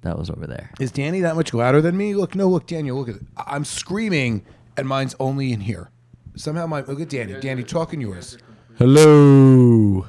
That was over there. Is Danny that much louder than me? Look, Daniel, look at it. I'm screaming, and mine's only in here. Somehow look at Danny. Danny, talk in yours. Hello.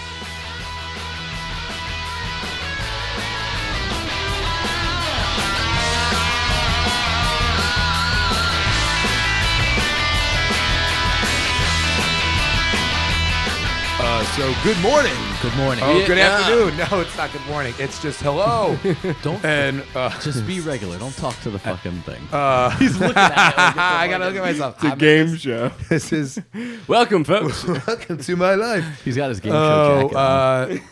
So good morning. Good morning. Oh, good afternoon. No, it's not good morning. It's just hello. Don't And just be regular. Don't talk to the fucking thing. he's looking at it. I gotta look at myself. It's a game show. This is Welcome, folks. welcome to my life. He's got his game show jacket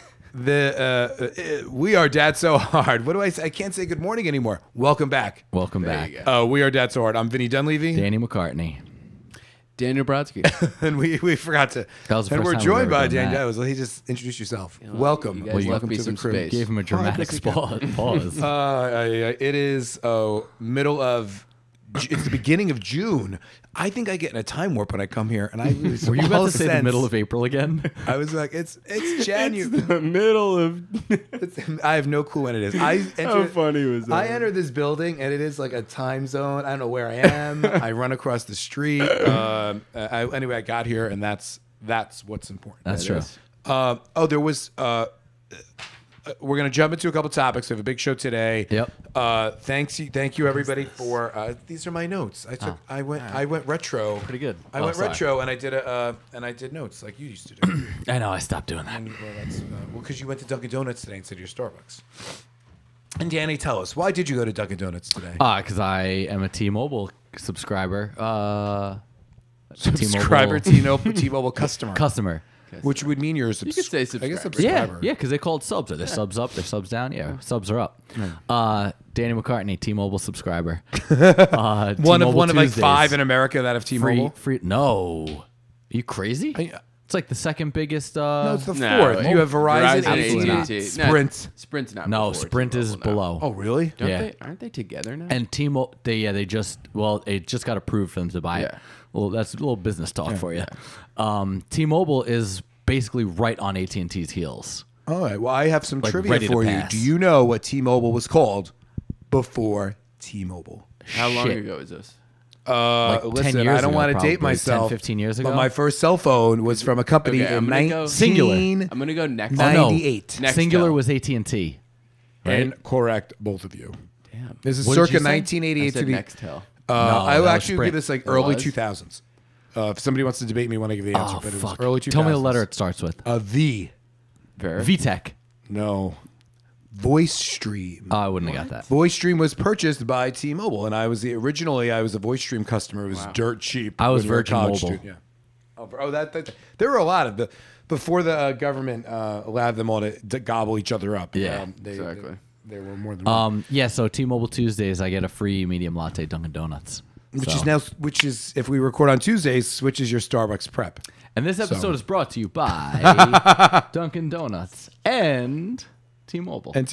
on. We are Dad So Hard. What do I say? I can't say good morning anymore. Welcome back. Welcome back. you go. We are Dad So Hard. I'm Vinny Dunleavy. Danny McCartney. Daniel Brodsky. And we forgot to. That was the and first we're time joined we've by ever done Dan. that. He just introduced yourself. You know, Welcome. you guys left Welcome me to the some crew. space. Gave him a dramatic pause. It is middle of. It's the beginning of June. I think I get in a time warp when I come here, and I lose Were you all about to say the sense. middle of April again? I was like, it's January. The middle of. I have no clue when it is. How funny was that? I enter this building and it is like a time zone. I don't know where I am. I run across the street. Anyway, I got here, and that's what's important. That's true. There was. We're gonna jump into a couple topics. We have a big show today. Yep. Thank you everybody for. These are my notes. I went retro. Pretty good. I Oh, went sorry. retro, and I did notes like you used to do. I know. I stopped doing that. And that's because you went to Dunkin' Donuts today instead of your Starbucks. And Danny, tell us, why did you go to Dunkin' Donuts today? Because I am a T-Mobile subscriber. Subscriber, T-Mobile customer. Customer. Which would mean you're a You could say I guess subscriber. Yeah, subscriber. yeah, because they called subs. Are their subs up? Their subs down? Yeah, subs are up. Danny McCartney, T-Mobile subscriber. One of like Tuesdays. 5 in America that have T-Mobile. Free. No, are you crazy? I- It's like the second biggest. No, it's the No, fourth. You have Verizon, Absolutely not. AT&T, Sprint. Sprint's not. no, before Sprint is T-Mobile, no. below. Oh, really? Don't Yeah. they? Aren't they together now? And T-Mobile, it just got approved for them to buy it. Yeah. Well, that's a little business talk for you. T-Mobile is basically right on AT&T's heels. All right. Well, I have some Like, trivia ready to for you. pass. Do you know what T-Mobile was called before T-Mobile? How long Shit. ago is this? Like 10 Listen, years I don't ago, want to probably. date myself. 10, 15 years ago? But my first cell phone was from a company Okay, in I'm gonna go- 1998. I'm gonna go next. Oh, no. 98. Next Singular tell. was AT&T. Right? And correct, both of you. Damn. This is What did circa you say? I 1988 to said the. Nextel. No, I that will was actually Sprint. give this like It early was? 2000s. If somebody wants to debate me when I give the answer, Oh, but it fuck. was early 2000s. Tell me the letter it starts with. V. Vera. VTech. No. VoiceStream. Oh, I wouldn't have got that. VoiceStream was purchased by T-Mobile, and I was originally a VoiceStream customer. It was dirt cheap. I was when we were Virgin college Mobile. student, Yeah. Oh, that there were a lot of the before the government allowed them all to gobble each other up. Yeah, exactly. They were more than one. Yeah, so T-Mobile Tuesdays, I get a free medium latte Dunkin' Donuts. Which is if we record on Tuesdays, switches your Starbucks prep. And this episode is brought to you by Dunkin' Donuts and T-Mobile. And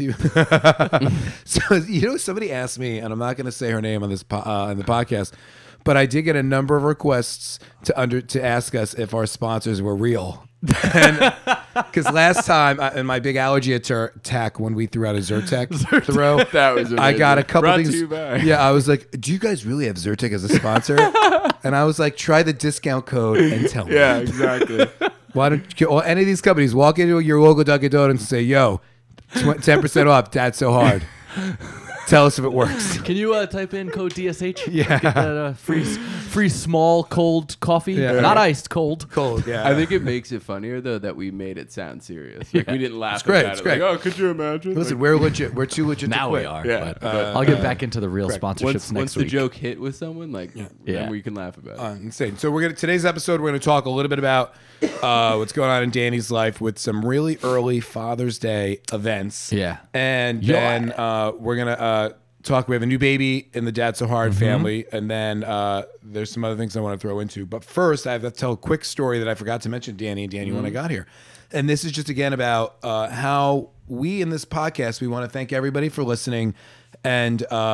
so somebody asked me, and I'm not going to say her name on this in the podcast, but I did get a number of requests to ask us if our sponsors were real. Because last time in my big allergy attack when we threw out a Zyrtec throw, That was I got a amazing. couple Brought to things. you by- Yeah, I was like, "Do you guys really have Zyrtec as a sponsor?" And I was like, "Try the discount code and tell me." Yeah, exactly. Why don't you, or any of these companies walk into your local Dunkin' Donuts and say, "Yo, 10% off, Dad's So Hard." Tell us if it works. Can you type in code DSH? Yeah. Get that free small cold coffee. Yeah. Not iced, cold. Cold, yeah. I think it makes it funnier though that we made it sound serious. Like we didn't laugh. great, About it's it. great. Like, oh, could you imagine? Listen, Like, we're legit. We're too legit. Now to we quit. are. Yeah, but but, I'll get back into the real correct. sponsorships once next the week. joke hit with someone, like Yeah. then we can laugh about it. Insane. So today's episode, we're gonna talk a little bit about what's going on in Danny's life with some really early Father's Day events. Yeah. And Yeah. then we're gonna talk. We have a new baby in the Dad So Hard family, and then there's some other things I want to throw into. But first, I have to tell a quick story that I forgot to mention, Danny when I got here. And this is just again about how we in this podcast, we want to thank everybody for listening and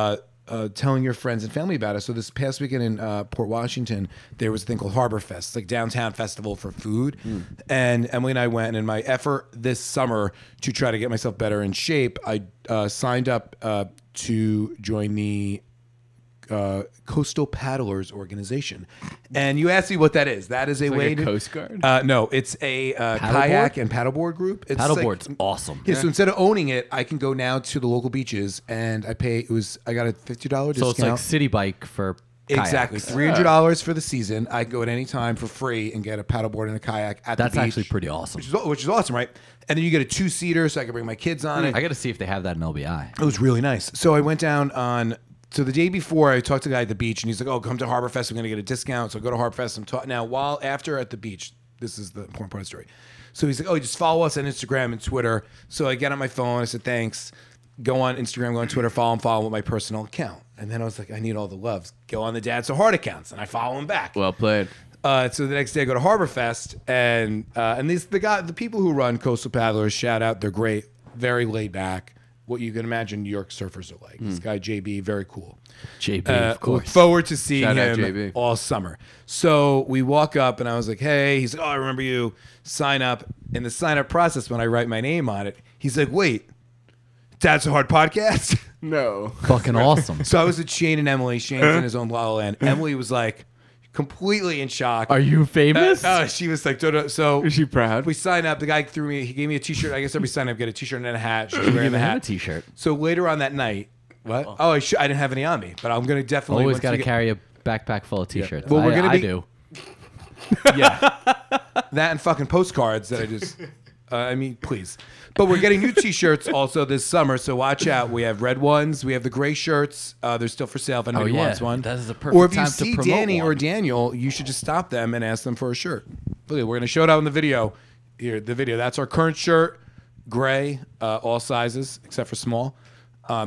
telling your friends and family about it. So this past weekend in Port Washington, there was a thing called Harbor Fest, it's like downtown festival for food. And Emily and I went, and in my effort this summer to try to get myself better in shape, I signed up to join the Coastal Paddlers Organization. And you asked me what that is. That is a Like way a to Coast Guard? no, it's a kayak and paddleboard group. It's Paddleboard's like, awesome. yeah, so instead of owning it, I can go now to the local beaches and I got a $50 discount. So it's like City Bike for kayaks. Exactly, $300 for the season. I can go at any time for free and get a paddleboard and a kayak at That's the beach. actually pretty awesome. Which is awesome, right? And then you get a 2-seater, so I can bring my kids on it. I got to see if they have that in LBI. It was really nice. So I went down on. So the day before, I talked to the guy at the beach, and he's like, "Oh, come to Harbor Fest. I'm going to get a discount." So I go to Harbor Fest. Now, after at the beach, this is the important part of the story. So he's like, "Oh, just follow us on Instagram and Twitter." So I get on my phone. I said, "Thanks." Go on Instagram, go on Twitter, follow with my personal account. And then I was like, I need all the loves. Go on the Dad So Hard accounts, and I follow him back. Well played. So the next day I go to Harbor Fest, and the people who run Coastal Paddlers, shout out, they're great, very laid back. What you can imagine New York surfers are like. This guy JB, very cool. JB, of Look course. forward to seeing Shout out him JB. all summer. So we walk up, and I was like, "Hey," he's like, "Oh, I remember you. Sign up." In the sign up process, when I write my name on it, he's like, "Wait, Dad's a Hard podcast." No. Fucking awesome. So I was with Shane and Emily. Shane's in his own La La Land. Emily was like completely in shock. Are you famous? She was like, "Duh, duh." So Is she proud? we signed up. The guy he gave me a t-shirt. I guess every sign up get a t-shirt and a hat. She was wearing Give the him a hat. t-shirt. So later on that night, what? Oh, I didn't have any on me, but I'm gonna definitely Always once got to we get- carry a backpack full of t-shirts. Well, we're gonna I be- do. Yeah, that and fucking postcards that I just. I mean, please. But we're getting new T-shirts also this summer, so watch out. We have red ones. We have the gray shirts. They're still for sale if anybody wants one. That is a perfect Or if you time to see promote Danny or one. Daniel, you should just stop them and ask them for a shirt. Look, we're going to show it out in the video. Here, the video. That's our current shirt. Gray, all sizes except for small. And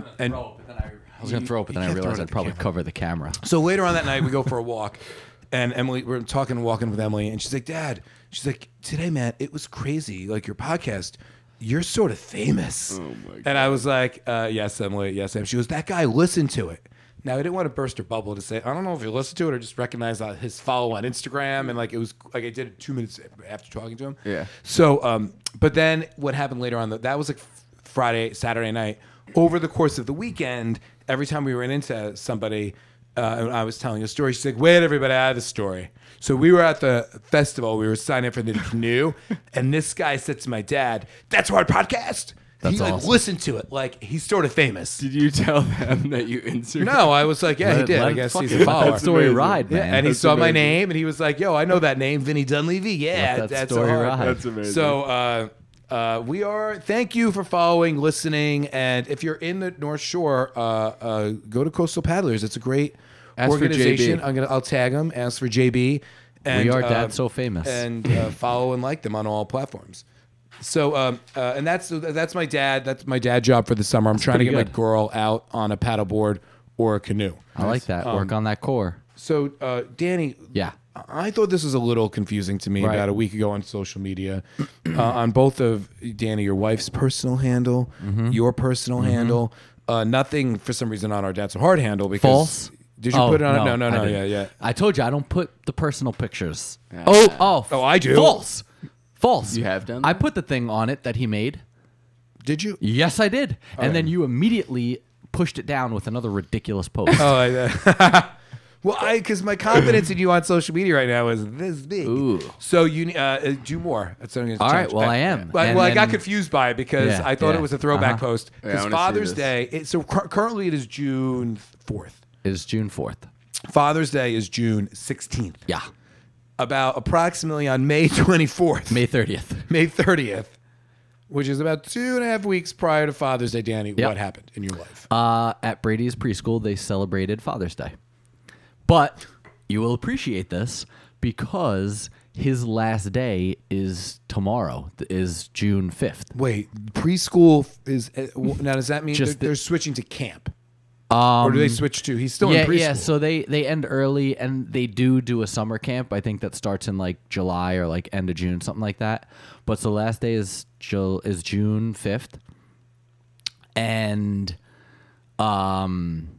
I was going to throw it, but then I can't throw realized it at I'd the probably camera. cover the camera. so later on that night, we go for a walk, and Emily, we're walking with Emily, and she's like, "Dad," she's like, "Today, man, it was crazy. Like your podcast, you're sort of famous." Oh my God. And I was like, "Yes, Emily, yes, Em." She goes, "That guy listened to it." Now I didn't want to burst her bubble to say, I don't know if you listened to it or just recognized his follow on Instagram, and like it was like I did it 2 minutes after talking to him. Yeah. So, but then what happened later on? That was like Saturday night. Over the course of the weekend, every time we ran into somebody, and I was telling a story, she's like, "Wait, everybody, I have a story." So we were at the festival. We were signing up for the canoe, and this guy said to my dad, "That's Hard podcast." That's he like awesome. listened to it, like he's sort of famous. Did you tell them that you inserted? No, I was like, yeah, he did. I guess he's a follower. That story amazing. ride, Yeah, man. and he That's saw my amazing. name, and he was like, "Yo, I know that name, Vinny Dunleavy." Yeah, Let that that's story hard. ride. That's amazing. So we are. Thank you for following, listening, and if you're in the North Shore, go to Coastal Paddlers. It's a great Ask for organization. JB. I'll tag them. Ask for JB. And, We are Dad So Famous. and follow and like them on all platforms. So and that's my dad. That's my dad job for the summer. I'm trying to get pretty my good. girl out on a paddleboard or a canoe. I like that. Work on that core. So, Danny, Yeah. I thought this was a little confusing to me Right. about a week ago on social media. On both of Danny, your wife's personal handle, your personal handle, nothing for some reason on our Dad's So Hard handle because False? Did you Oh, put it on? no, No, I didn't. yeah. I told you I don't put the personal pictures. Yeah. Oh, I do. False. You have done I that? put the thing on it that he made. Did you? Yes, I did. And then you immediately pushed it down with another ridiculous post. Oh, well, because my confidence in you on social media right now is this big. Ooh. So you do more. That's what I'm going to All right, change. well, I am. Well, And I got then- confused by it because Yeah, I thought yeah. it was a throwback Uh-huh. post. Yeah, I Because wanna see Father's this. Day, currently it is June 4th. It is June 4th. Father's Day is June 16th. Yeah. About approximately on May 24th, May 30th. May 30th, which is about 2.5 weeks prior to Father's Day, Danny, Yep. what happened in your life? At Brady's preschool, they celebrated Father's Day. But you will appreciate this because his last day is tomorrow, is June 5th. Wait, preschool is now. Does that mean Just they're switching to camp, or do they switch to? He's still in preschool. Yeah. So they end early, and they do a summer camp. I think that starts in like July or like end of June, something like that. But so the last day is June 5th, and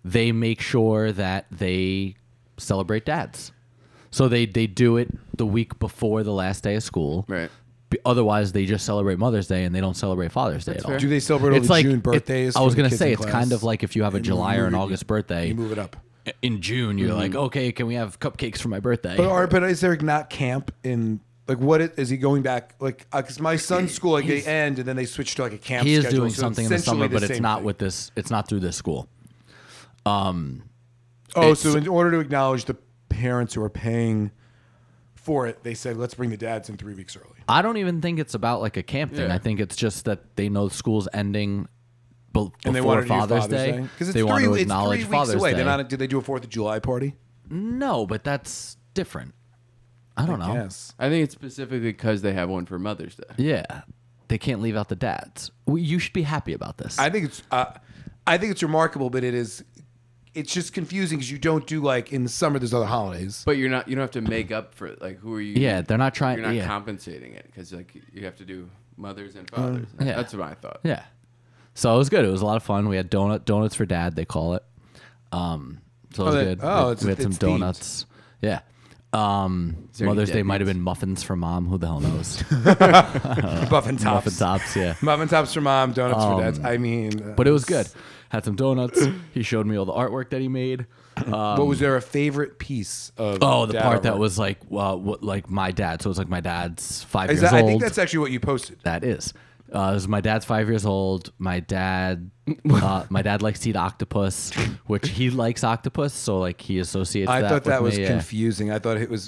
they make sure that they celebrate dads. So they do it the week before the last day of school. Right. Otherwise, they just celebrate Mother's Day and they don't celebrate Father's Day at all. fair. Do they celebrate all It's the like June birthdays? I was for the gonna kids say in it's class? kind of like if you have a July or an August birthday. You move it up. In June, you're like, okay, can we have cupcakes for my birthday? But is there not camp in like is he going back like because my son's school like they end and then they switch to like a camp. He is schedule, doing so something in the essentially summer, but it's same not thing. with this. It's not through this school. Oh, It's- so in order to acknowledge the parents who are paying for it, they said let's bring the dads in 3 weeks early. I don't even think it's about like a camp thing. Yeah. I think it's just that they know school's ending before And they wanted to do Father's Day. because it's They want to it's acknowledge 3 weeks Father's away. Day. Did they do a 4th of July party? No, but that's different. I don't know. Yes. I think it's specifically because they have one for Mother's Day. Yeah, they can't leave out the dads. You should be happy about this. I think it's remarkable, but it's just confusing because you don't do like in the summer. There's other holidays. But you don't have to make up for it. Like, who are you? Yeah, they're not trying. You're not Yeah. compensating it because like you have to do mothers and fathers. yeah. That's what I thought. Yeah. So it was good. It was a lot of fun. We had donuts for dad, they call it. So it was good. We had some it's themed. donuts. Yeah. there any Mother's Day might have deadbeats? been muffins for mom. Who the hell knows? Muffin tops. Muffin tops, yeah. Muffin tops for mom, donuts for dads. I mean, But it was good. Had some donuts. He showed me all the artwork that he made. What was there a favorite piece of? Oh, the dad part that artwork? was like, like my dad. So it was like my dad's 5 years I old. think that's actually what you posted. That is. This is my dad's 5 years old. My dad likes to eat octopus, which he likes octopus. So like he associates. I that thought that with was me, yeah. confusing. I thought it was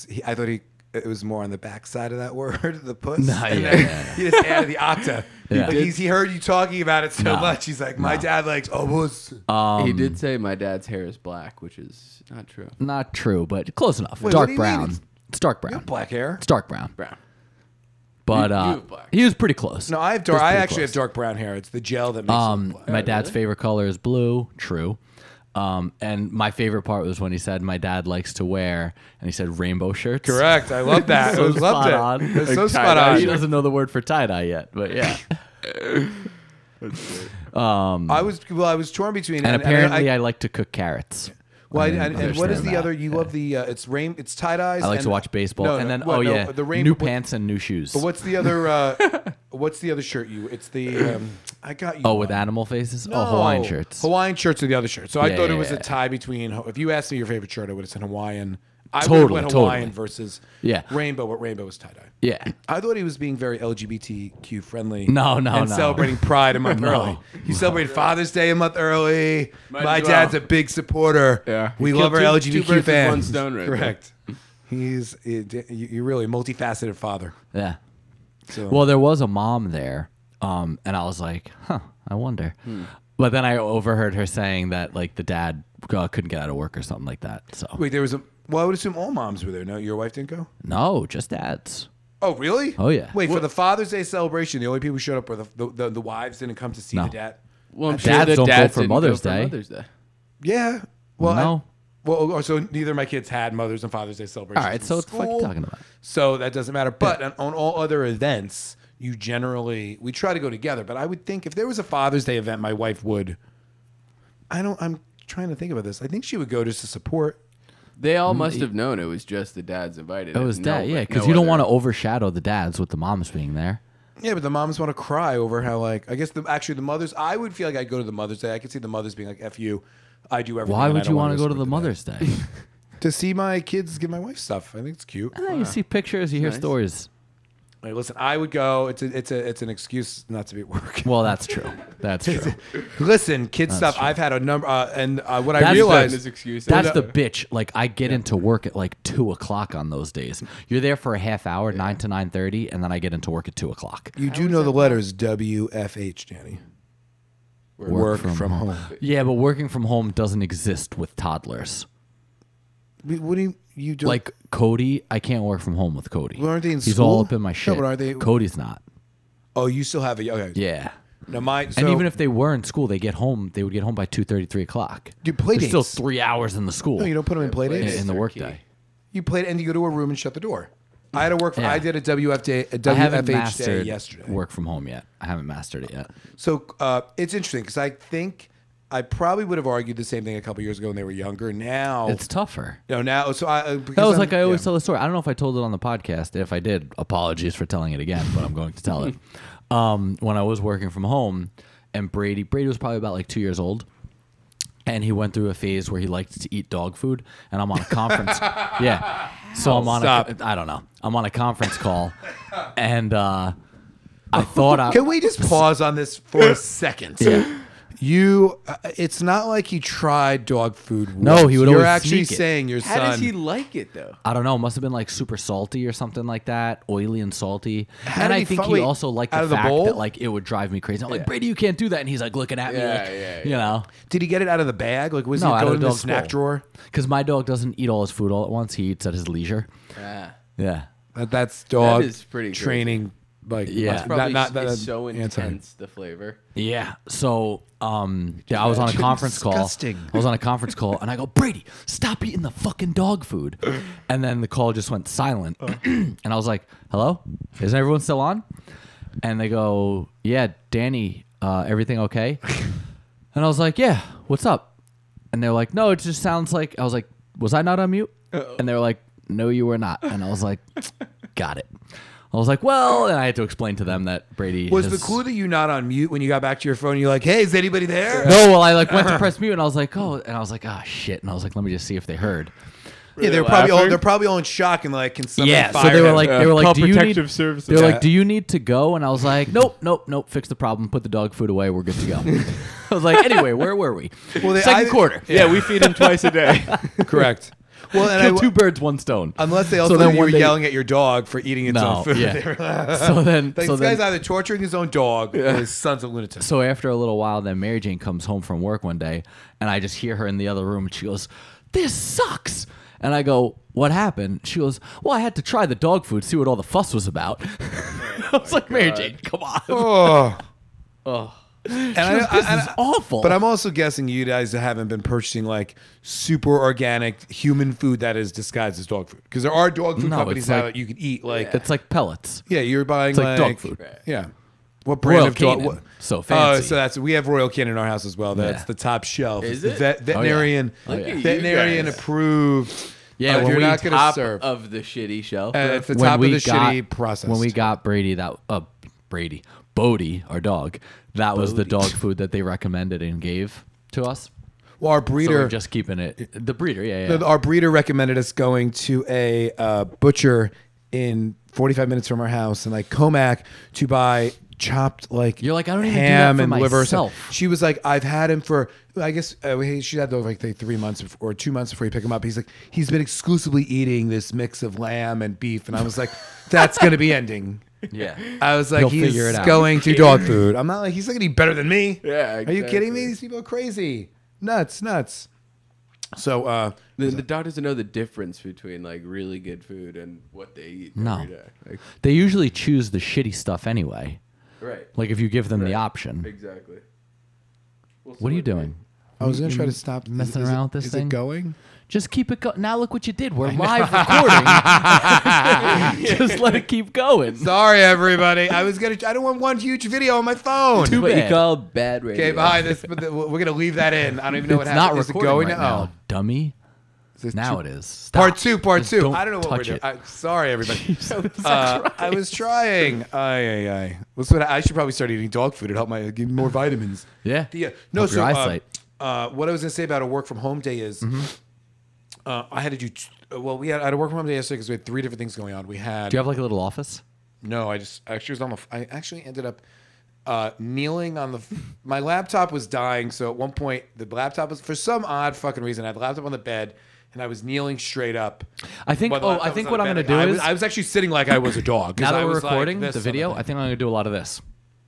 it was more on the backside of that word, the puss. No, And yeah, then yeah. He just added the octa. Yeah. Like he heard you talking about it so No. much. He's like, my dad likes puss. He did say my dad's hair is black, which is not true. Not true, but close enough. Wait, what Dark do you mean? brown. It's dark You brown. have black hair. It's dark brown. Brown. But You have black. he was pretty close. No, I have He was dark. I pretty actually close. have dark brown hair. It's the gel that makes it black. My dad's really? favorite color is blue. True. And my favorite part was when he said my dad likes to wear, and he said rainbow shirts. Correct. I love that. So I loved spot it. on. It's so Like spot tie-dye on. He doesn't know the word for tie dye yet, but yeah. I was torn between. And apparently, I I like to cook carrots. well, I didn't and what is understand the that. other? You love the it's tie dyes. I like to watch baseball, and then the rainbow. new pants and new shoes. But what's the other? What's the other shirt? It's the I got you. Oh, with one. animal faces? No. Oh, Hawaiian shirts. Hawaiian shirts are the other shirt. So I Yeah, thought it yeah, was a yeah. tie between. If you asked me your favorite shirt, I would have said Hawaiian. I would Totally, have went Hawaiian totally. versus Yeah. rainbow, but rainbow was tie dye. Yeah. I thought he was being very LGBTQ friendly. No, no, and no. celebrating Pride a month No. early. He celebrated Father's Day a month early. Might My as well. dad's a big supporter. Yeah. we He love our killed two LGBTQ birds with fans. one stone right there. Correct. You're really a multifaceted father. Yeah. So Well, there was a mom there, and I was like, huh, I wonder. But then I overheard her saying that like the dad couldn't get out of work or something like that. So wait, there was a. Well, I would assume all moms were there. No, your wife didn't go. no, just dads. Oh, really? Oh, yeah. Wait, for the Father's Day celebration, the only people who showed up were the wives didn't come to see No. the dad. Well, I'm Dads sure don't the go dads for didn't Mother's go for Day. Mother's Day. Yeah. Well, No. so neither of my kids had Mother's and Father's Day celebrations. All right, in so what the fuck are you school, talking about? So that doesn't matter. But on all other events, we try to go together. But I would think if there was a Father's Day event, my wife would. I'm trying to think about this. I think she would go just to support. They all must have known it was just the dads invited. It was No- dad, yeah, because no you don't other- want to overshadow the dads with the moms being there. Yeah, but the moms want to cry over how I guess the mothers. I would feel like I'd go to the Mother's Day. I could see the mothers being like, "F you, I do everything." Why and I would don't you want to go to support the dad." Mother's Day? To see my kids give my wife stuff. I think it's cute. You see pictures, you hear Nice. stories. Hey, listen, I would go. It's an excuse not to be at work. Well, that's true. That's true. Listen, kid stuff. true. I've had a number, and what I That's realized. his excuse. That's the bitch. Like I get into work at like 2:00 on those days. You're there for a half hour, 9 to 9:30, and then I get into work at 2:00. You do know the letters WFH, Danny. Work from home. Yeah, but working from home doesn't exist with toddlers. What do you do? Like Cody, I can't work from home with Cody. Well, aren't they in He's school? all up in my No, shit. but aren't they- Cody's not. Oh, you still have a okay. Yeah. Now my And even if they were in school, they would get home by 2:30, 3:00. Do play There's still dates. 3 hours in the school. no, you don't put them in play play dates. dates. in the They're workday. You played and you go to a room and shut the door. I had to work. Yeah. I did a WFH day I haven't day mastered yesterday. work from home yet. I haven't mastered it yet. So it's interesting because I think I probably would have argued the same thing a couple years ago when they were younger. Now It's tougher. now. So That was like I always tell the story. I don't know if I told it on the podcast. If I did, apologies for telling it again, but I'm going to tell it. When I was working from home, and Brady was probably about like 2 years old, and he went through a phase where he liked to eat dog food, and I'm on a conference. Yeah, so I'm on I don't know. I'm on a conference call, and I thought Can we just pause on this for a second? Yeah. It's not like he tried dog food. No, once. he would You're always actually sneak it. saying your How son. does he like it though? I don't know. It must have been like super salty or something like that, oily and salty. How And did I he think wait, he also liked out the of the fact bowl? that like it would drive me crazy. I'm like, Brady, you can't do that, and he's like looking at me, like, you know, Did he get it out of the bag? Like was No, he out of going the in the dog's snack bowl. drawer? because my dog doesn't eat all his food all at once. He eats at his leisure. Yeah, That's dog is pretty crazy. training. Like Yeah. It's probably that's so intense, the flavor. yeah. So I was on a conference disgusting. call. I was on a conference call, and I go, Brady, stop eating the fucking dog food. And then the call just went silent, and I was like, hello, is everyone still on? And they go, yeah, Danny, everything okay? And I was like, yeah, what's up? And they're like, no, it just sounds like. I was like, was I not on mute? And they were like, no, you were not. And I was like, got it. I was like, well, and I had to explain to them that Brady Was has- the clue that you not on mute when you got back to your phone? You're like, hey, is anybody there? No, well, I like went to press mute, and I was like, oh, and I was like, ah, shit, and I was like, let me just see if they heard. Yeah, they're probably all in shock and like, can somebody Yeah, fire so they were him? like, Call do you protective need? services. They were Yeah. like, do you need to go? And I was like, nope, fix the problem, put the dog food away, we're good to go. I was like, anyway, where were we? Well, Second quarter. Yeah, we feed him twice a day. Correct. Well, and Kill two birds, one stone. unless they also then knew you one were day- yelling at your dog for eating its No, own food. yeah. They were like, So then, this guy's either torturing his own dog or his son's a lunatic. So after a little while, then Mary Jane comes home from work one day, and I just hear her in the other room, and she goes, "This sucks." And I go, "What happened?" She goes, "Well, I had to try the dog food, see what all the fuss was about." I was like, "Mary Jane, come on." Oh. And She goes, "This is awful." But I'm also guessing you guys haven't been purchasing like super organic human food that is disguised as dog food, because there are dog food No, companies it's now like- that you can eat. Like, it's like pellets. yeah, you're buying It's like dog food. Yeah. What brand Royal of dog? Canin. What? So Oh, fancy. so that's we have Royal Canin in our house as well. That's Yeah. the top shelf. Is It's the it? veterinarian, Oh, yeah. veterinarian guys. approved. Yeah, when you're we not going to Top serve. of the shitty shelf. It's the top of the shitty process. When we got Brady, Bodie, our dog, that was the dog food that they recommended and gave to us. well, our So breeder, we're just keeping it. The breeder, yeah. our breeder recommended us going to a butcher in 45 minutes from our house in like Comac to buy chopped like You're like, I don't even do that ham for and liver. myself. She was like, I've had him for I guess she had those like 3 months or 2 months before you pick him up. He's like, he's been exclusively eating this mix of lamb and beef, and I was like, that's gonna be ending. Yeah. I was like, He'll he's figure it out. going to dog food. I'm not like he's not gonna eat better than me. Yeah, Are you kidding me? exactly. These people are crazy. Nuts. So The dog doesn't know the difference between like really good food and what they eat No. every day. Like, They usually choose the shitty stuff anyway. right. Like if you give them the Right. option. Exactly. Well, What are you so doing? I was gonna try to stop messing is around with this is thing? it going? Just keep it going. Now look what you did. We're live recording. Just let it keep going. Sorry, everybody. I don't want one huge video on my phone. Too what you bad. call bad radio. Okay, behind this, but we're gonna leave that in. I don't even know what It's not happened. Is it recording going right now? now, dummy. Is this Now two- it is. Stop. Part two. Just don't I don't know what we're touch doing. it. Sorry, everybody. I was trying. Ay. Listen, I should probably start eating dog food. It help give me more vitamins. Yeah. No, Help so your eyesight. what I was gonna say about a work from home day is, I had to do. I had a work from home day yesterday because we had 3 different things going on. We had. Do you have like a little office? No, I actually was on the. I actually ended up kneeling on the. My laptop was dying, so at one point the laptop was, for some odd fucking reason, I had the laptop on the bed and I was kneeling straight up. I think. while the Oh, laptop I was think on what the I'm bed. gonna do is I was actually sitting like I was a dog. 'cause now I that we're was like recording this the on video, bed. I think I'm gonna do a lot of this.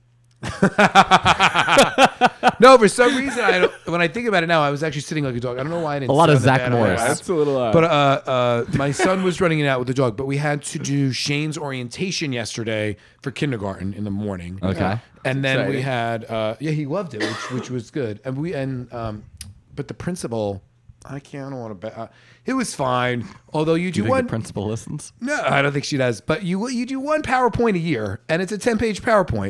No, for some reason, when I think about it now, I was actually sitting like a dog. I don't know why I didn't. A lot sit of on the Zach bed. I Morris. was- That's a little odd. But my son was running it out with the dog. But we had to do Shane's orientation yesterday for kindergarten in the morning. Okay. And then we exciting. had he loved it, which was good. But the principal, I don't want to. It was fine. Although you Do do you think one. the principal listens? No, I don't think she does. But you do one PowerPoint a year, and it's a 10-page PowerPoint.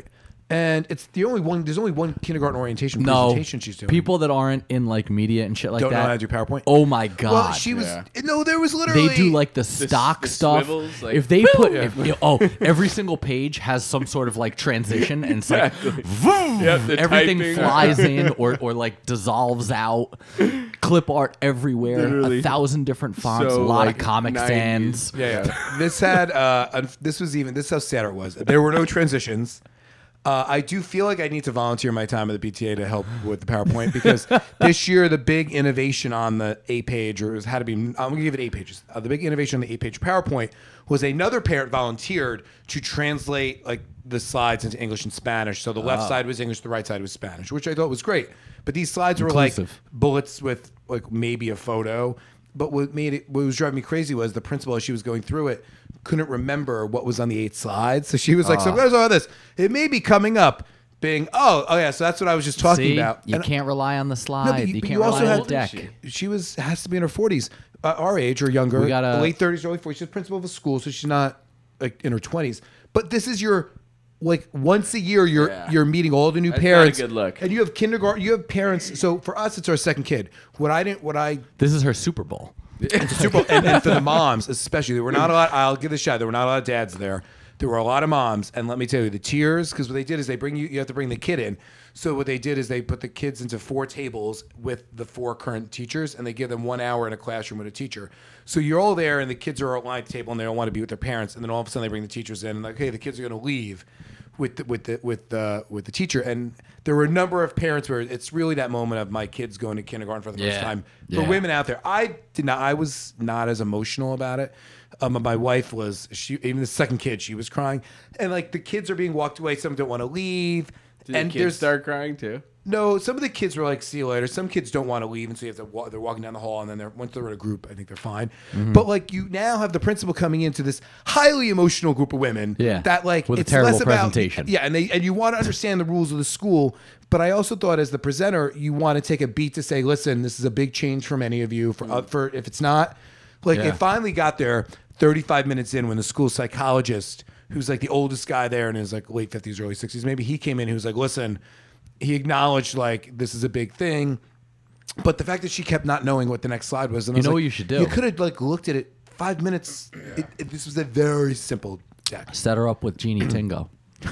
And it's the only one. There's only one kindergarten orientation No, presentation she's doing. people that aren't in like media and shit like don't that. know how to do PowerPoint. Oh my god! well, she was. Yeah. No, there was literally. They do like the stock the stuff. swivels, like, if they put, every single page has some sort of like transition, and it's like, vroom, Yep, the everything typing. flies in or like dissolves out. Clip art everywhere, Literally. 1,000 different fonts, So, a lot like, of Comic 90s. Sans. Yeah. This had. This was even. This is how sad it was. There were no transitions. I do feel like I need to volunteer my time at the PTA to help with the PowerPoint because this year the big innovation on the 8-page, or it had to be, I'm going to give it 8 pages. The big innovation on the 8-page PowerPoint was another parent volunteered to translate like the slides into English and Spanish. So the left side was English, the right side was Spanish, which I thought was great. But these slides were like Inclusive. bullets with like maybe a photo. But what was driving me crazy was the principal, as she was going through it, couldn't remember what was on the 8 slides. So she was like, so where's all this? It may be coming up being, oh yeah, so that's what I was just talking See, about. you And- can't rely on the slide. No, but you but can't you also rely on had- the deck. She has to be in her 40s, our age or younger, We gotta- late 30s, early 40s. She's the principal of a school, so she's not like in her 20s. But this is your like once a year Yeah. you're meeting all the new That's not a parents. good look. And you have kindergarten, you have parents. So for us, it's our second kid. What I This is her Super Bowl. Super Bowl, and for the moms especially, there were not a lot. I'll give this a shot. There were not a lot of dads there. There were a lot of moms, and let me tell you, the tears. Because what they did is they bring you. You have to bring the kid in. So what they did is they put the kids into 4 tables with the 4 current teachers, and they give them 1 hour in a classroom with a teacher. So you're all there, and the kids are all at the table, and they don't want to be with their parents. And then all of a sudden, they bring the teachers in, and like, hey, the kids are going to leave with the teacher. And there were a number of parents where it's really that moment of my kids going to kindergarten for the first Yeah. time. For Yeah. women out there, I was not as emotional about it. My wife was. Even the second kid, she was crying, and like the kids are being walked away. Some don't want to leave, Did and the kids start crying too? no. Some of the kids were like, "See you later." Some kids don't want to leave, and so you have to. They're walking down the hall, and then once they're in a group, I think they're fine. Mm-hmm. But like you now have the principal coming into this highly emotional group of women. Yeah. that like With a it's terrible less about presentation. Yeah, and you want to understand the rules of the school. But I also thought, as the presenter, you want to take a beat to say, "Listen, this is a big change for many of you. For if it's not, like Yeah. it finally got there 35 minutes in when the school psychologist, who's like the oldest guy there in his like late 50s, early 60s, maybe he came in. He was like, listen, he acknowledged like this is a big thing, but the fact that she kept not knowing what the next slide was, and I You was know like, what you should do? You could have like looked at it 5 minutes. This was a very simple deck. Set her up with Jeannie Tingo.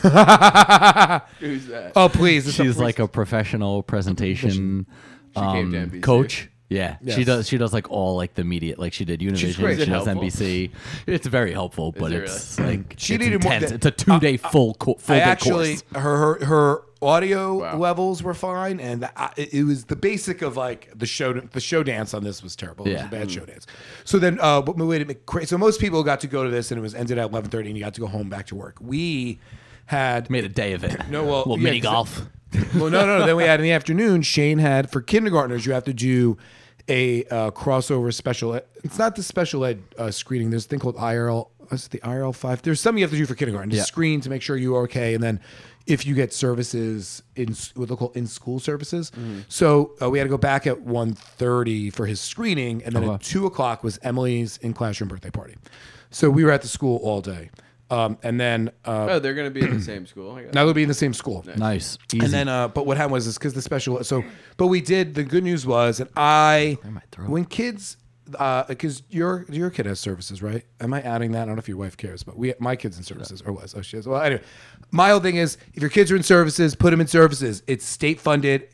Who's that? Oh please, it's She's like a professional presentation She came to NBC. coach. Yeah, Yes. she does like all like the media, like she did Univision, great. she Is it does helpful? NBC. It's very helpful, but it it's like She it's needed more- intense. It's a 2-day full I day actually course. her audio Wow. levels were fine, and it was the basic of like the show dance on this was terrible. It was Yeah. a bad show dance. So then, what way to make crazy? So most people got to go to this, and it was ended at 11:30, and you got to go home back to work. We had Made a day of it. No, well, little yeah, mini 'cause golf. well, no. Then we had in the afternoon. Shane had for kindergartners. You have to do a crossover special ed. It's not the special ed screening. There's a thing called IRL. What's the IRL 5? There's something you have to do for kindergarten. To Yeah. screen to make sure you are okay, and then if you get services in what they call in school services. So we had to go back at 1:30 for his screening, and then Okay. at 2:00 was Emily's in classroom birthday party. So we were at the school all day, and then Oh, they're gonna be in the same school. I guess. now they'll be in the same school. Nice, easy. And then, but what happened was because the special. So, but we did. The good news was, and I, my throat. when kids, because your kid has services, right? Am I adding that? I don't know if your wife cares, but my kid's in services or was. Oh, she is. Well, anyway, my whole thing is, if your kids are in services, put them in services. It's state funded.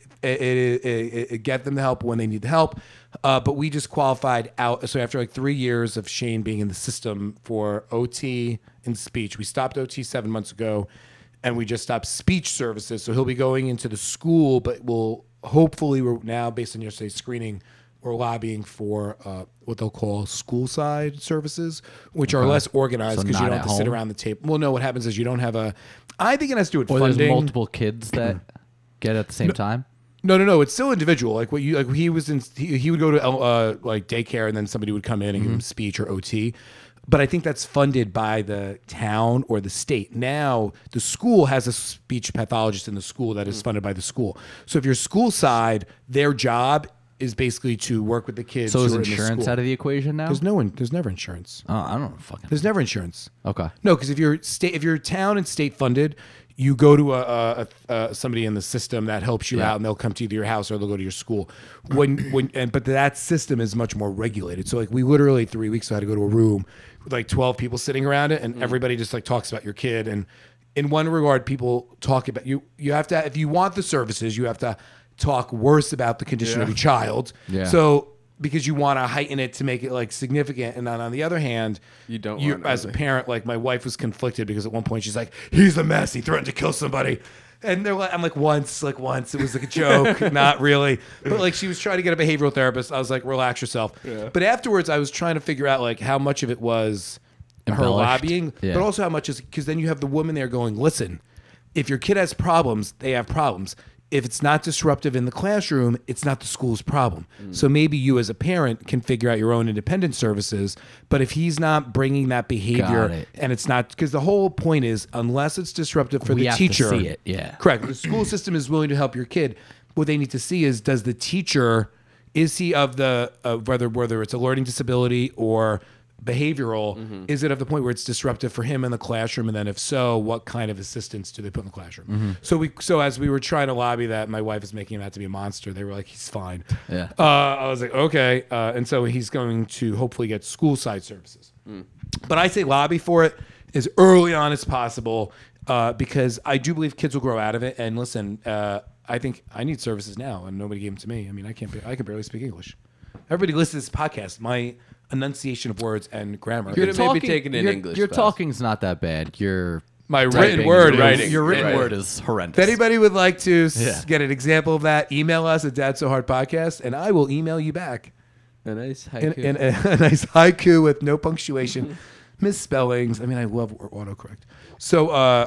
It get them the help when they need the help. But we just qualified out. So after like 3 years of Shane being in the system for OT and speech, we stopped OT 7 months ago, and we just stopped speech services. So he'll be going into the school, but we'll hopefully, we're now based on yesterday's screening, we're lobbying for what they'll call school side services, which are less organized So because you not don't have at to sit home? around the table. Well, no, what happens is you don't have a. I think it has to do with or funding. there's multiple kids that get at the same time. No. It's still individual. Like what you like. He was in. He would go to like daycare, and then somebody would come in and give him speech or OT. But I think that's funded by the town or the state. Now the school has a speech pathologist in the school that is funded by the school. So if you're school side, their job is basically to work with the kids. So who is are in the insurance school. out of the equation now? There's never insurance. Oh, I don't know. Fucking. There's never insurance. Okay. No, because if you're town and state funded, you go to somebody in the system that helps you out, and they'll come to either your house or they'll go to your school. But that system is much more regulated. So like we literally 3 weeks ago had to go to a room with like 12 people sitting around it, and everybody just like talks about your kid. And in one regard, people talk about you. You have to, if you want the services, you have to talk worse about the condition of your child. Yeah. So because you want to heighten it to make it like significant, and then on the other hand, You don't want as a ugly. parent, like my wife was conflicted because at one point she's like, he's a mess, he threatened to kill somebody, and they're like, I'm like, once it was like a joke, not really, but like she was trying to get a behavioral therapist. I was like, relax yourself. But afterwards I was trying to figure out like how much of it was her Embellished. lobbying, Yeah. but also how much is, because then you have the woman there going, listen, if your kid has problems, they have problems. If it's not disruptive in the classroom, it's not the school's problem. So maybe you as a parent can figure out your own independent services. But if he's not bringing that behavior, Got it. and it's not, because the whole point is, unless it's disruptive for We the have to teacher, see it, yeah. correct. The school system is willing to help your kid. What they need to see is, does the teacher, is he of the whether it's a learning disability or behavioral, is it of the point where it's disruptive for him in the classroom, and then if so, what kind of assistance do they put in the classroom? So as we were trying to lobby that, my wife is making him out to be a monster. They were like, he's fine. Yeah. I was like, okay, and so he's going to hopefully get school side services. But I say lobby for it as early on as possible, because I do believe kids will grow out of it. And listen, I think I need services now, and nobody gave them to me. I mean, I can barely speak English. Everybody listens to this podcast. My enunciation of words and grammar. You're gonna maybe taking an English Your class. talking's not that bad. My Typing, written word. writing. Your written Right. word is horrendous. If anybody would like to Yeah. get an example of that, email us at Dad So Hard Podcast, and I will email you back A nice in, haiku. in a nice haiku with no punctuation, misspellings. I mean, I love autocorrect. So,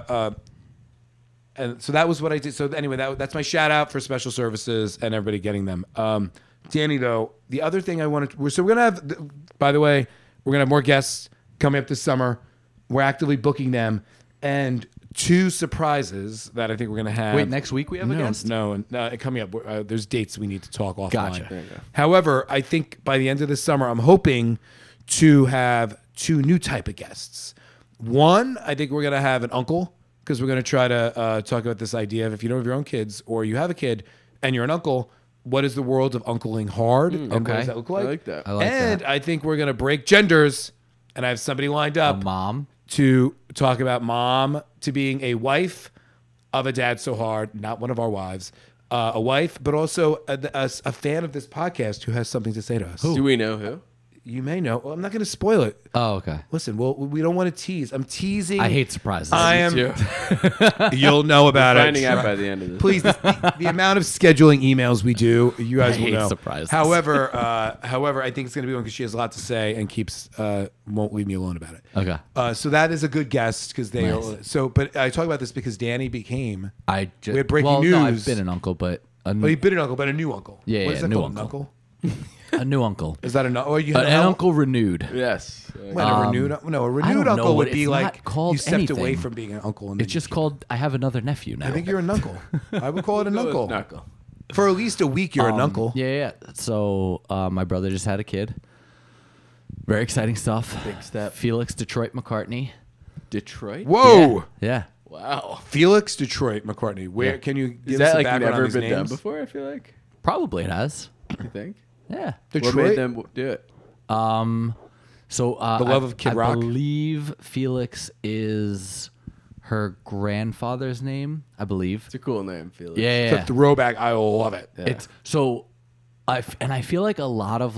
and so that was what I did. So anyway, that's my shout out for special services and everybody getting them. Danny, though, the other thing I wanted to, so we're going to have, by the way, we're going to have more guests coming up this summer. We're actively booking them. And 2 surprises that I think we're going to have. Wait, next week we have a guest? No, coming up. There's dates we need to talk offline. Gotcha. There you go. However, I think by the end of this summer, I'm hoping to have 2 new type of guests. One, I think we're going to have an uncle, because we're going to try to talk about this idea of, if you don't have your own kids or you have a kid and you're an uncle, what is the world of uncling hard? And what okay. does that look like? I like that. I like And that. I think we're going to break genders, and I have somebody lined A up mom. to talk about mom to being a wife of a Dad So Hard, not one of our wives, a wife, but also a fan of this podcast who has something to say to us. Do we know who? You may know. Well, I'm not going to spoil it. Oh, okay. Listen, well, we don't want to tease. I'm teasing. I hate surprises. I am. Too. You'll know about Finding it. out by the end of this. Please, the amount of scheduling emails we do, you guys I will hate know. surprises. However, I think it's going to be one because she has a lot to say and won't leave me alone about it. Okay. So that is a good guest because they. Nice. But I talk about this because Danny became. I just, we had breaking well, No, I've news. been an uncle, but Well, he been an uncle, but a new uncle. Yeah, What is yeah, that new called? uncle. Uncle? a new uncle. Is that a no? Or you had An uncle renewed. Yes. When a renewed? No, a I renewed don't know uncle would what- be it's like not called you stepped away anything. from being an uncle. And It's just called. I have another nephew now. I think you're an uncle. I would call it an Go with uncle. Knuckle. For at least a week, you're an uncle. Yeah. So my brother just had a kid. Very exciting stuff. Big step. Felix Detroit McCartney. Detroit. Whoa. Yeah. Wow. Felix Detroit McCartney. Where Yeah. can you give Is us that some like background on never these been done names? before? I feel like. Probably it has. You think? Yeah. What Detroit. made them do it? So The love of Kid I Rock? believe Felix is her grandfather's name. I believe. It's a cool name, Felix. Yeah. It's a throwback. I love it. Yeah. It's so, I feel like a lot of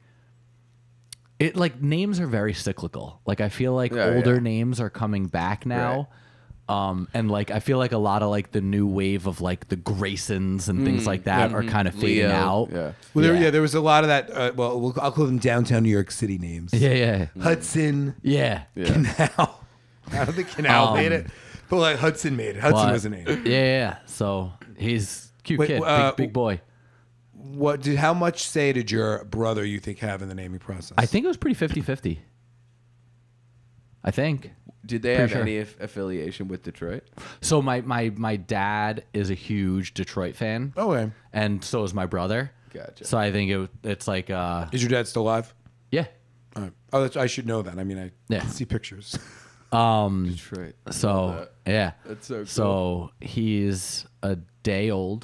names are very cyclical. Like I feel like Yeah, older yeah. names are coming back now. And I feel like a lot of the new wave of the Graysons and things like that are kind of fading Leo, out. yeah. Well, there was a lot of that. I'll call them downtown New York City names. Yeah. Hudson, Yeah. Canal. I don't think Canal made it, but Hudson made it. Hudson But- was the name. Yeah. So he's a cute Wait, kid, big boy. How much say did your brother you think have in the naming process? I think it was pretty 50-50. I think. Did they Pretty have sure. any affiliation with Detroit? So my dad is a huge Detroit fan. Okay. And so is my brother. Gotcha. So I think it's Is your dad still alive? yeah. All right. Oh, I should know that. I mean, I Yeah. see pictures. Detroit. Love So that. yeah, That's so cool. So he's a day old.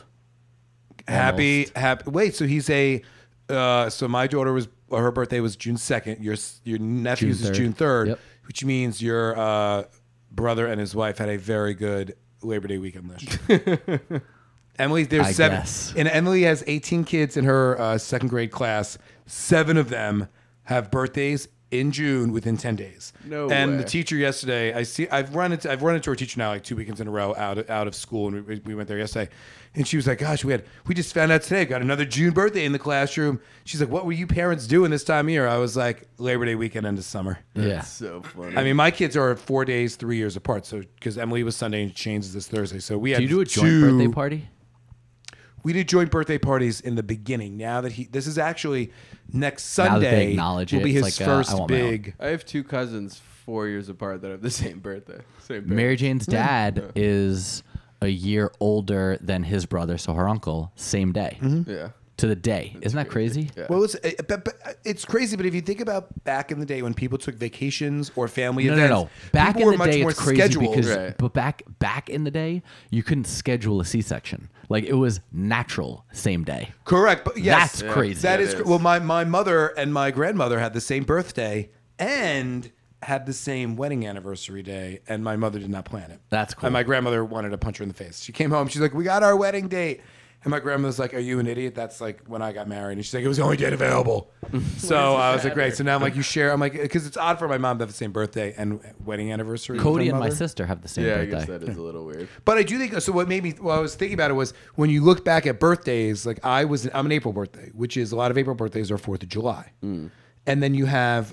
Happy. Wait, so he's a. So my daughter was. Her birthday was June 2nd. Your nephew's June is 3rd. June 3rd, Yep. which means your brother and his wife had a very good Labor Day weekend last year. Emily, there's I 7, guess. and Emily has 18 kids in her second grade class. 7 of them have birthdays in June within 10 days. No and way. the teacher yesterday, I've run into our teacher now like 2 weekends in a row out of school, and we went there yesterday, and she was like, "Gosh, we just found out today, got another June birthday in the classroom." She's like, "What were you parents doing this time of year?" I was like, "Labor Day weekend into summer." Yeah. That's so funny. I mean, my kids are 4 days, 3 years apart. So because Emily was Sunday and James is this Thursday, so we had Do you do a joint 2 birthday party? We did joint birthday parties in the beginning. Now that this is actually next Now that they Sunday acknowledge will it, be it's his like, I first want my own. big. I have 2 cousins 4 years apart that have the same birthday. Same birthday. Mary Jane's dad is a year older than his brother, so her uncle, same day Yeah. to the day. Isn't that crazy? Yeah. Well, but it's crazy. But if you think about back in the day when people took vacations or family No, events, no. Back people in were the much day, more it's crazy scheduled. because, Right. but back in the day, you couldn't schedule a C-section. Like it was natural, same day. Correct, but yes, That's crazy. That It is is. well. My mother and my grandmother had the same birthday and had the same wedding anniversary day, and my mother did not plan it. That's cool. And my grandmother wanted to punch her in the face. She came home. She's like, "We got our wedding date." And my grandmother's like, "Are you an idiot? That's like when I got married." And she's like, "It was the only date available." So I was like, "Great." So now I'm like, "You share?" I'm like, because it's odd for my mom to have the same birthday and wedding anniversary. Cody with and my mother. sister have the same Yeah, I birthday. guess that is a little weird. But I do think so. What made me? Well, I was thinking about it was when you look back at birthdays. Like I'm an April birthday, which is a lot of April birthdays are 4th of July, and then you have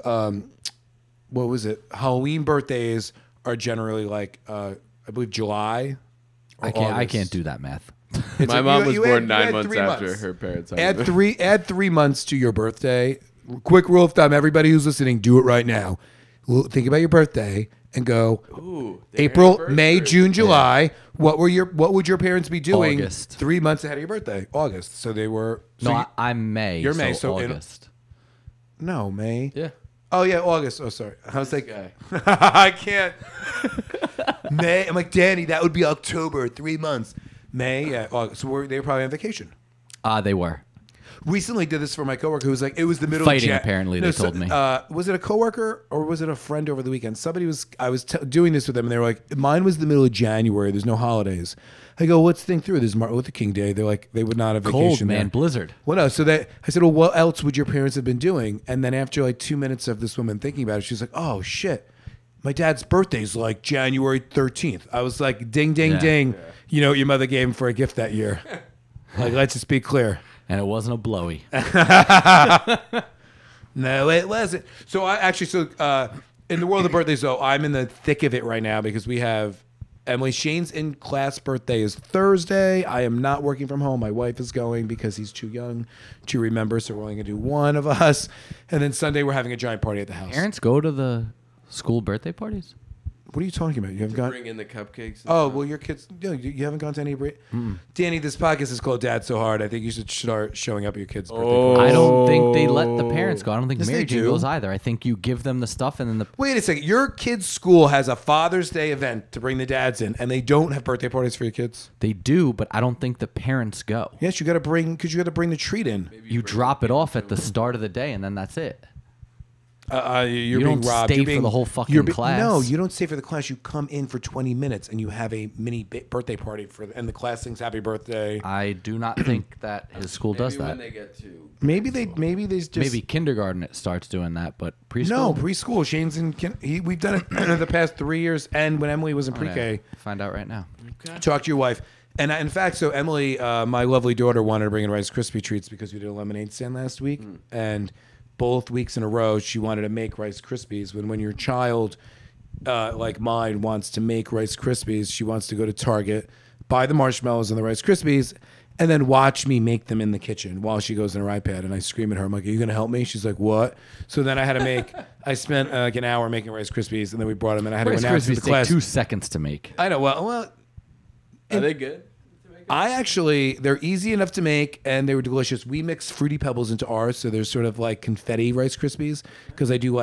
what was it? Halloween birthdays are generally like I believe July. Or I can't August. do that math. It's My like, mom you was add- born you 9 add months 3 after months. her parents. had Add me. add 3 months to your birthday. Quick rule of thumb: everybody who's listening, do it right now. Think about your birthday and go. Ooh, their April, May, anniversary. June, July. What would your parents be doing August. 3 months ahead of your birthday? August. So they were. So No, you- I'm May. You're May, so in- August. no, May. Yeah. Oh yeah, August. Oh sorry. I was like, Guy. I can't. May. I'm like, Danny, that would be October. 3 months. May. Yeah. August. So they were probably on vacation. They were. Recently did this for my coworker who was like, it was the middle Fighting, of apparently, they told me. Was it a coworker or was it a friend over the weekend? I was doing this with them and they were like, mine was the middle of January. There's no holidays. I go, let's think through. There's Martin Luther King Day. They're like, they would not have Cold, vacation man. there. Blizzard. Well, no. So I said, well, what else would your parents have been doing? And then after like 2 minutes of this woman thinking about it, she's like, oh shit. My dad's birthday's like January 13th. I was like, ding, ding, Yeah. ding. You know what your mother gave him for a gift that year? Like, let's just be clear. And it wasn't a blowy. No, it wasn't. So in the world of birthdays, though, I'm in the thick of it right now because we have Emily Shane's in class birthday is Thursday. I am not working from home. My wife is going because he's too young to remember, so we're only gonna do one of us. And then Sunday we're having a giant party at the house. Parents go to the school birthday parties? What are you talking about? You haven't gone. Bring in the cupcakes. and Oh stuff. well, your kids. You haven't gone to any. Danny, this podcast is called Dad So Hard. I think you should start showing up at your kids' birthday Oh. parties. I don't think they let the parents go. I don't think Yes, Mary they Jane do. goes either. I think you give them the stuff and then the Wait a second. Your kid's school has a Father's Day event to bring the dads in, and they don't have birthday parties for your kids. they do, but I don't think the parents go. Yes, you got to bring the treat in. You drop it off at the start of the day and then that's it. You're You being don't robbed. stay You're for being, the whole fucking you're class. No, you don't stay for the class. You come in for 20 minutes and you have a mini birthday party and the class sings happy birthday. I do not think that his school does Maybe when that. they get to Maybe they just Maybe kindergarten it starts doing that, but preschool. no preschool. Shane's in. We've done it the past 3 years, and when Emily was in Okay, pre-K. Find out right now. Talk to your wife. And in fact, so Emily, my lovely daughter, wanted to bring in Rice Krispie treats because we did a lemonade stand last week, and both weeks in a row she wanted to make Rice Krispies. When your child, like mine, wants to make Rice Krispies, she wants to go to Target, buy the marshmallows and the Rice Krispies, and then watch me make them in the kitchen while she goes on her iPad. And I scream at her, I'm like, "Are you gonna help me?" She's like, "What?" So then I had to make. I spent like an hour making Rice Krispies, and then we brought them, and I had Rice to announce to Krispies the take class. 2 seconds to make. I know. Well. are they good? They're easy enough to make and they were delicious. We mix Fruity Pebbles into ours, so there's sort of like confetti Rice Krispies because I do like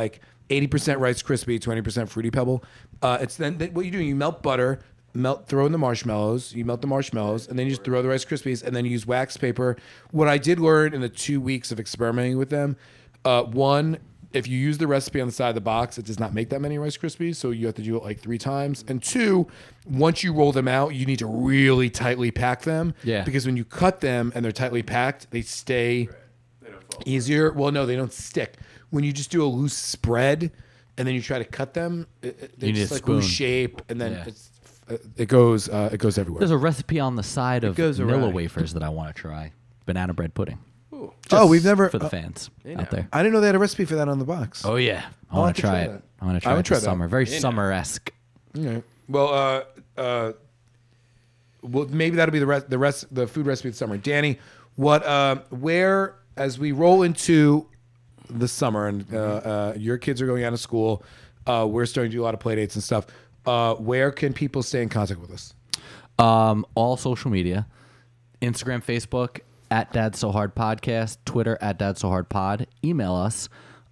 80% Rice Krispie, 20% Fruity Pebble. It's then what you do, you melt butter, throw in the marshmallows, you melt the marshmallows, and then you just throw the Rice Krispies, and then you use wax paper. What I did learn in the 2 weeks of experimenting with them, one, if you use the recipe on the side of the box, it does not make that many Rice Krispies, so you have to do it like 3 times. And 2, once you roll them out, you need to really tightly pack them. Yeah. Because when you cut them and they're tightly packed, they stay easier. Well, no, they don't stick. When you just do a loose spread and then you try to cut them, they You need just a like lose spoon. shape, and then Yeah. it goes everywhere. There's a recipe on the side of goes Nilla erratic. wafers that I want to try. Banana bread pudding. Oh, we've never. For the fans know. out there. I didn't know they had a recipe for that on the box. Oh, yeah. I I'll want have to to try try it. that. I want to I try would it try this that. summer. Very summer-esque. Okay. Well, maybe that'll be the food recipe of the summer. Danny, where as we roll into the summer and your kids are going out of school, we're starting to do a lot of play dates and stuff. Where can people stay in contact with us? All social media. Instagram, Facebook, at Dad So Hard Podcast. Twitter, at Dad So Hard Pod. Email us.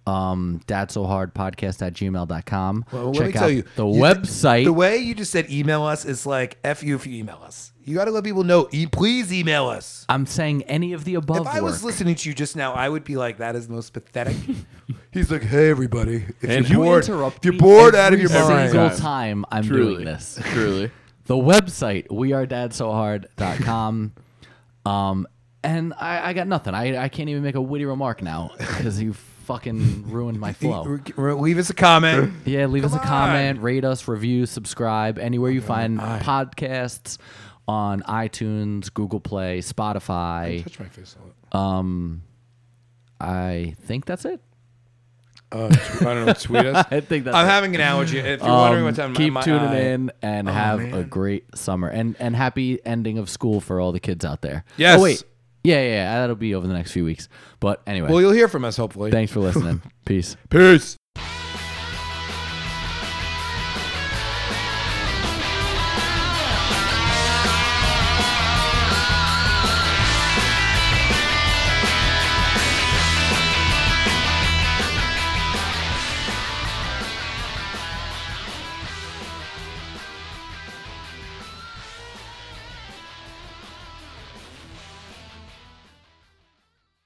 dadsohardpodcast@gmail.com. Well, Check let me out tell you, the website. The way you just said email us is like F you if you email us. You got to let people know. Please email us. I'm saying any of the above If I was work. listening to you just now, I would be like, that is the most pathetic. He's like, hey, everybody. If And you're you bored, interrupt if you're me bored out of your every mind. single Time. time I'm Truly. doing this. Truly. The website, wearedadsohard.com. And I got nothing. I can't even make a witty remark now because you fucking ruined my flow. Leave us a comment. Yeah, leave us a Come comment, rate us, review, subscribe, anywhere you find podcasts on iTunes, Google Play, Spotify. Touch my face a lot. I think that's it. I don't know. Tweet us. I think that's I'm it. having an allergy. If you're wondering what time, Keep my tuning eye- in and have a man. great summer and happy ending of school for all the kids out there. Yes. Oh, wait. Yeah. That'll be over the next few weeks. But anyway, Well, you'll hear from us hopefully. thanks for listening. Peace. Peace.